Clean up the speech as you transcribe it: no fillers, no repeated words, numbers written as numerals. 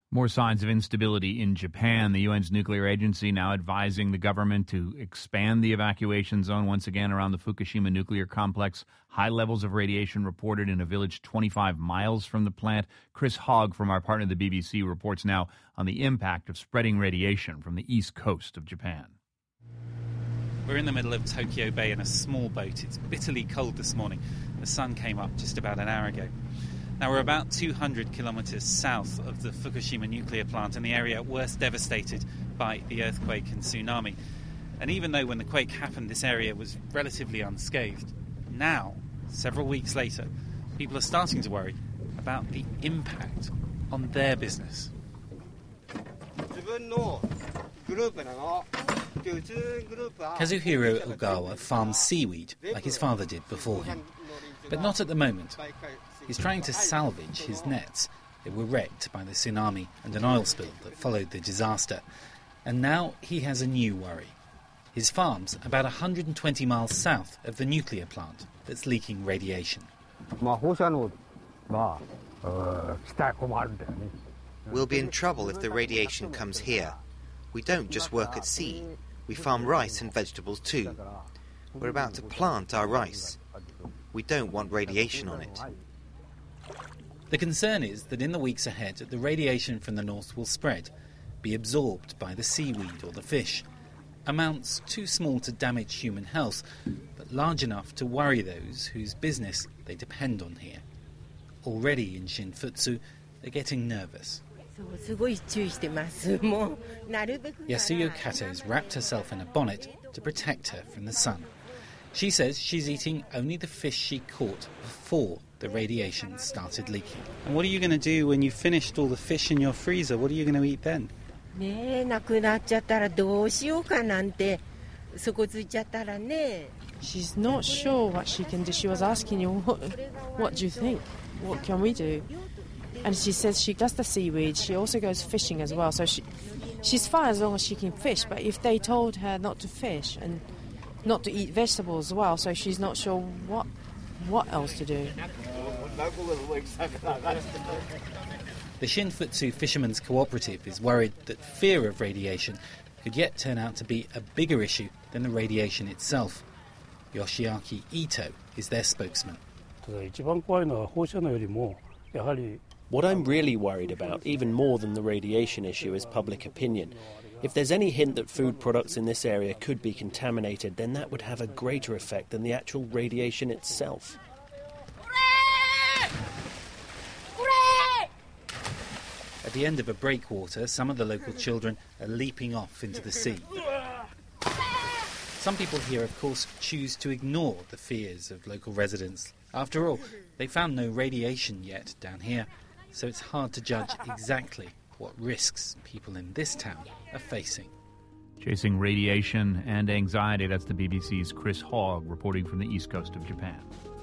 More signs of instability in Japan. The UN's nuclear agency now advising the government to expand the evacuation zone once again around the Fukushima nuclear complex. High levels of radiation reported in a village 25 miles from the plant. Chris Hogg from our partner, the BBC, reports now on the impact of spreading radiation from the east coast of Japan. We're in the middle of Tokyo Bay in a small boat. It's bitterly cold this morning. The sun came up just about an hour ago. Now, we're about 200 kilometres south of the Fukushima nuclear plant in the area worst devastated by the earthquake and tsunami. And even though when the quake happened, this area was relatively unscathed, now, several weeks later, people are starting to worry about the impact on their business. Kazuhiro Ogawa farms seaweed like his father did before him. But not at the moment. He's trying to salvage his nets. They were wrecked by the tsunami and an oil spill that followed the disaster. And now he has a new worry. His farm's about 120 miles south of the nuclear plant that's leaking radiation. We'll be in trouble if the radiation comes here. We don't just work at sea. We farm rice and vegetables too. We're about to plant our rice. We don't want radiation on it. The concern is that in the weeks ahead, the radiation from the north will spread, be absorbed by the seaweed or the fish. Amounts too small to damage human health, but large enough to worry those whose business they depend on here. Already in Shinfutsu, they're getting nervous. Yasuyo Kato's wrapped herself in a bonnet to protect her from the sun. She says she's eating only the fish she caught before the radiation started leaking. And what are you going to do when you've finished all the fish in your freezer? What are you going to eat then? She's not sure what she can do. She was asking you, what do you think? What can we do? And she says she does the seaweed. She also goes fishing as well. So she's fine as long as she can fish. But if they told her not to fish and not to eat vegetables as well, so she's not sure what else to do. The Shinfutsu Fishermen's Cooperative is worried that fear of radiation could yet turn out to be a bigger issue than the radiation itself. Yoshiaki Ito is their spokesman. What I'm really worried about, even more than the radiation issue, is public opinion. If there's any hint that food products in this area could be contaminated, then that would have a greater effect than the actual radiation itself. At the end of a breakwater, some of the local children are leaping off into the sea. Some people here, of course, choose to ignore the fears of local residents. After all, they found no radiation yet down here, so it's hard to judge exactly what risks people in this town are facing. Chasing radiation and anxiety, that's the BBC's Chris Hogg reporting from the east coast of Japan.